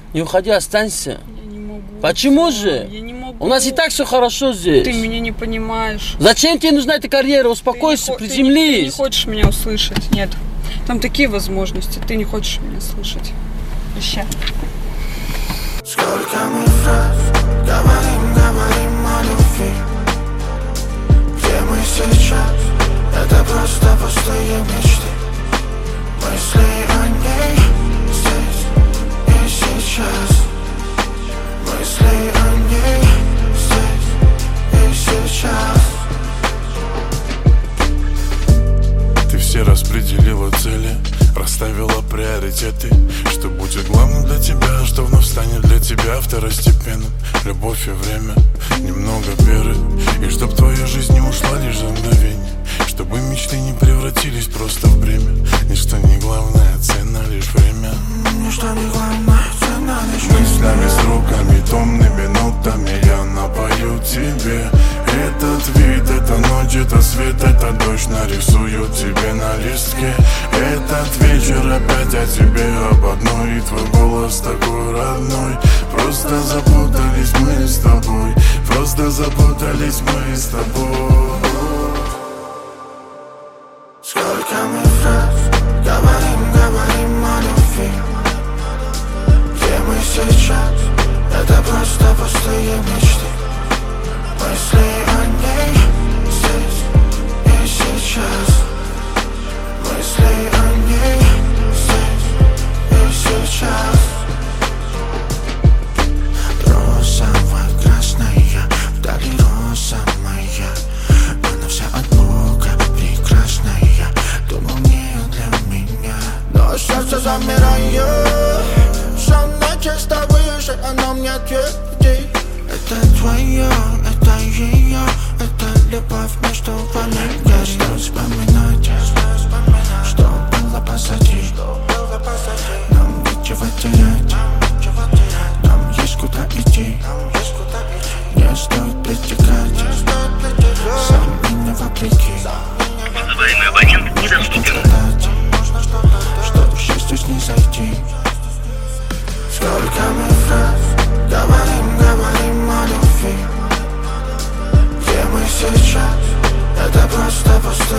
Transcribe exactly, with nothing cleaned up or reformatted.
Не уходи, останься. Я не могу. Почему же? Я не могу. У нас и так все хорошо здесь. Ты меня не понимаешь. Зачем тебе нужна эта карьера? Успокойся, ты не, приземлись. Ты не хочешь меня услышать. Нет. Там такие возможности. Ты не хочешь меня слышать. Прощай. Сколько мы фраз говорим, говорим о любви. Где мы сейчас? Это просто пустые мечты. Мысли о ней здесь и сейчас. Мысли о ней здесь и сейчас. Ты все распределила цели, расставила приоритеты. Что будет главным для тебя, что вновь станет для тебя второстепенным. Любовь и время, немного веры. И чтоб твоя жизнь не ушла лишь за мгновение. Чтобы мечты не превратились просто в бремя. Ничто не главное, цена лишь время. Ничто не главное, цена лишь время. Мыслями, сроками, томными нотами я напою тебе. Этот вид, это ночь, это свет, это дождь нарисуют тебе на листке. Этот вечер опять о тебе, об одной. И твой голос такой родной. Просто запутались мы с тобой. Просто запутались мы с тобой. Сколько мы фраз говорим, говорим о любви. Где мы сейчас? Это просто пустые мечты. Мысли о ней здесь и сейчас. Мысли о ней здесь и сейчас. Розовая, красная, вдали роза моя. Она вся от Бога прекрасная. Думал, не для меня. Но сердце замирает. Самое чисто выше, оно мне ответит. Это твое, это ее, это любовь между вами. Я что вспоминать, что было позади. Нам нечего терять, нам есть куда идти. Не стоит притекать, сам меня вопреки. Вызываемый абонент недоступен. Чтобы счастью снизойти. Сколько мы фраз говорим, говорим о любви. Где мы сейчас? Это просто пустые